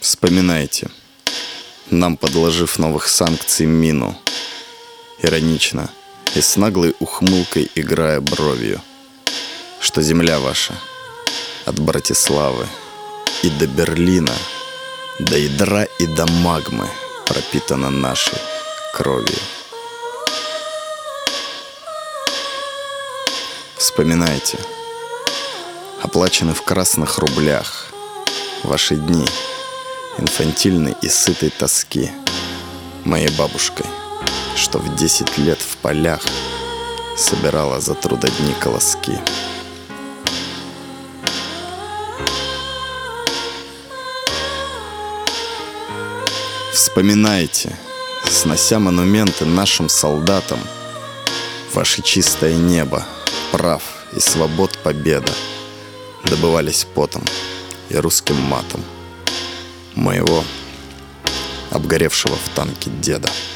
Вспоминайте, нам подложив новых санкций мину, иронично и с наглой ухмылкой играя бровью, что земля ваша от Братиславы и до Берлина, до ядра и до магмы пропитана нашей кровью. Вспоминайте, оплачены в красных рублях ваши дни инфантильной и сытой тоски моей бабушкой, что в 10 лет в полях собирала за трудодни колоски. Вспоминайте, снося монументы нашим солдатам, ваше чистое небо, прав и свобод победа добывались потом и русским матом моего обгоревшего в танке деда.